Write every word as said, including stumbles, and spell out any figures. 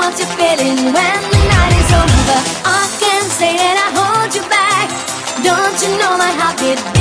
what you're feeling when the night is over. I can't say that I hold you back. Don't you know my heart beat